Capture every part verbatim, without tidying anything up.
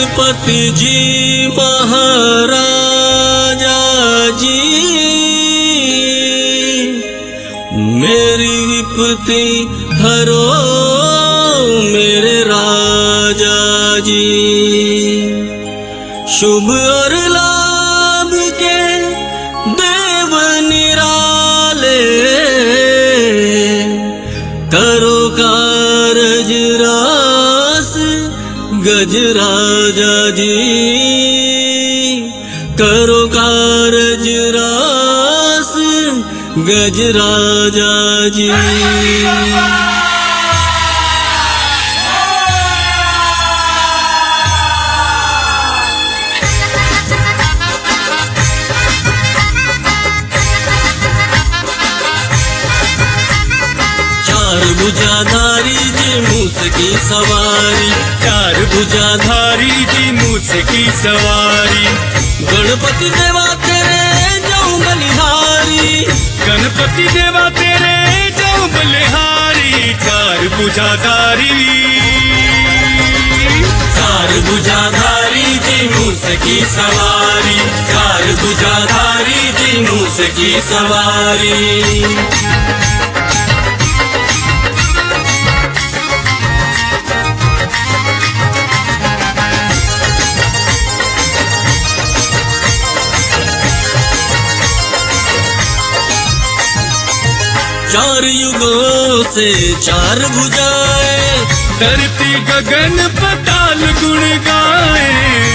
गणपति जी महाराजा जी, मेरी विपत्ति हरो मेरे राजा जी। शुभ और लाभ के देव निराले, करो कारज रास गजराजा जी, करो कारज रास गजराजा जी। चार भुजाधारी जी मूस की सवारी, चार भुजाधारी जी मूस की सवारी। गणपति देवा तेरे जाऊं बलिहारी, गणपति देवा तेरे जाऊं बलिहारी। चार भुजाधारी, चार भुजाधारी जी मूस की सवारी, चार भुजाधारी जी मूस की सवारी। चार युगों से चार भुजाएं, धरती गगन पताल गुण गाए।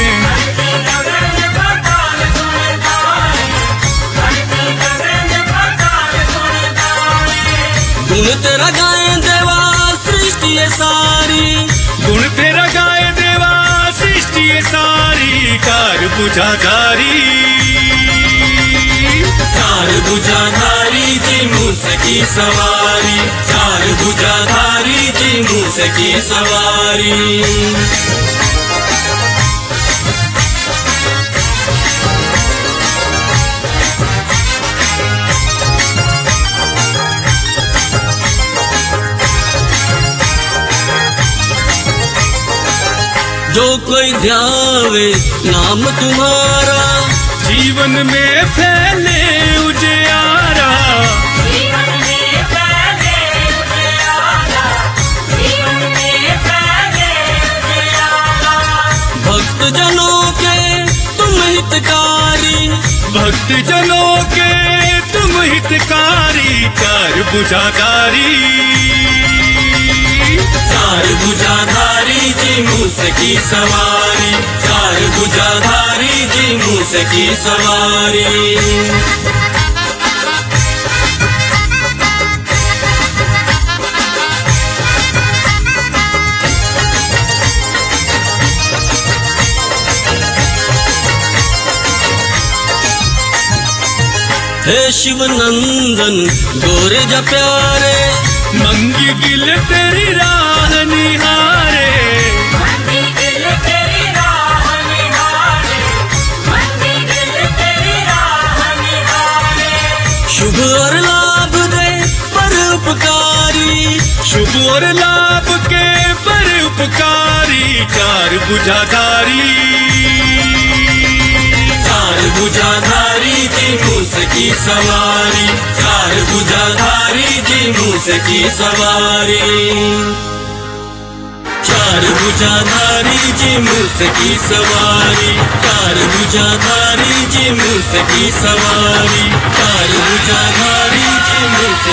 गुण तेरा गाए देवा सृष्टि ये सारी, गुण तेरा गाए देवा सृष्टि ये सारी। चार भुजाधारी, चार भुजाधारी जी मूस की सवारी, चार भुजाधारी जी मूस की सवारी। जो कोई ध्यावे नाम तुम्हारा, जीवन में फैले उजियारा। जीवन में फैले उजियारा, जीवन में फैले उजियारा। भक्त जनों के तुम हितकारी, भक्त जनों के तुम हितकारी। चार भुजाधारी, चार भुजाधारी जी मूस की सवारी, चार भुजाधारी जी मूस की सवारी। हे शिव नंदन गोरे जा प्यारे, मंगी गिल तेरी राह निहारे। मंगी गिल तेरी राह निहारे, मंगी गिल तेरी राह निहारे। शुभ और लाभ दे पर उपकारी, शुभ और लाभ के पर उपकारी। चार भुजाधारी, चार भुजाधारी जी मूस की सवारी, चार भुजाधारी जी मूस की सवारी। चार भुजाधारी जी मूस की सवारी, चार भुजाधारी जी मूस की सवारी, चार भुजाधारी जी मूस